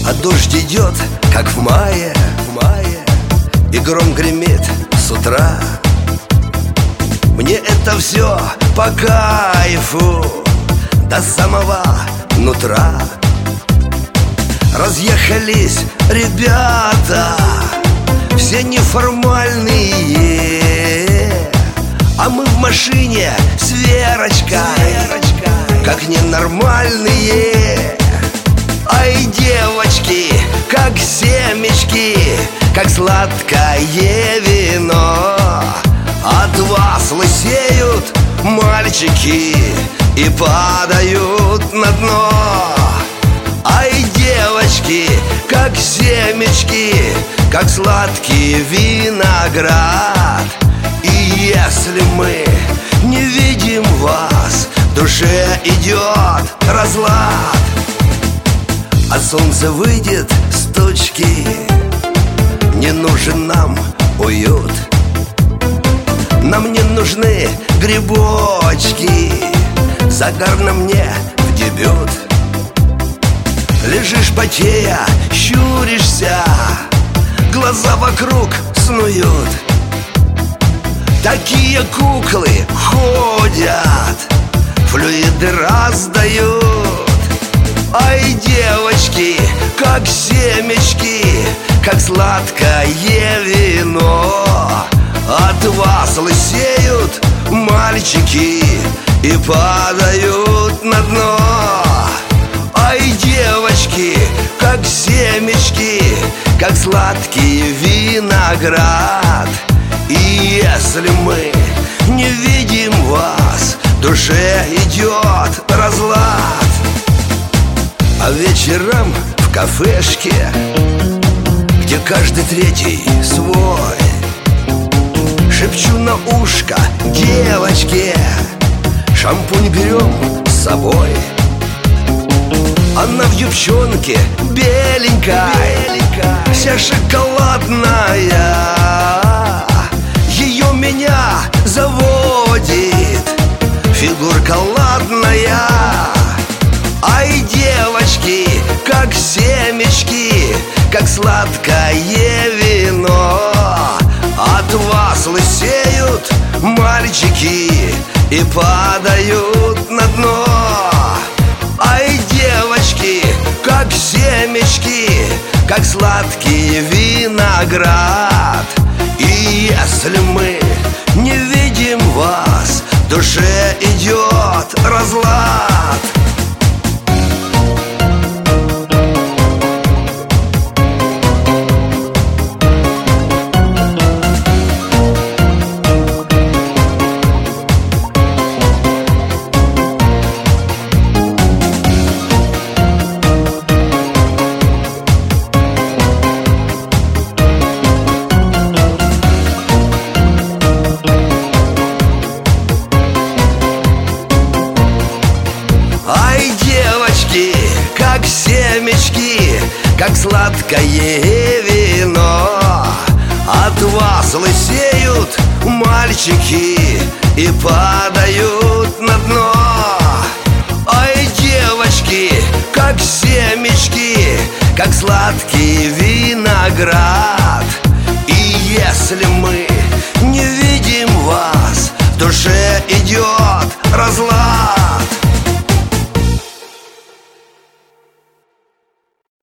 А дождь идет, как в мае, и гром гремит с утра. Мне это все по кайфу до самого нутра. Разъехались ребята, все неформальные, а мы в машине с Верочкой, как ненормальные. Ай, девочки, как семечки, как сладкое вино. От вас лысеют мальчики и падают на дно. Ай, девочки, как семечки, как сладкий виноград. И если мы не видим вас, в душе идет разлад. А солнце выйдет с тучки, не нужен нам уют. Нам не нужны грибочки, загар на мне в дебют. Лежишь потея, щуришься, глаза вокруг снуют. Такие куклы ходят, флюиды раздают. Ай, девочки, как семечки, как сладкое вино. От вас лысеют мальчики и падают на дно. Ай, девочки, как семечки, как сладкий виноград. И если мы не видим вас, в душе идет разлад. А вечером в кафешке, где каждый третий свой, шепчу на ушко девочке: шампунь берем с собой. Она в юбчонке беленькой, вся шоколадная. Ее меня заводит фигурка ладная. Ай, девочки, как семечки, как сладкое вино. От вас лысеют мальчики и падают на дно. Ай, девочки, как семечки, как сладкий виноград. И если мы не видим вас, в душе идет разлад. Ай, девочки, как семечки, как сладкое вино. От вас лысеют мальчики и падают на дно. Ай, девочки, как семечки, как сладкий виноград. И если мы не видим вас, в душе идет разлад.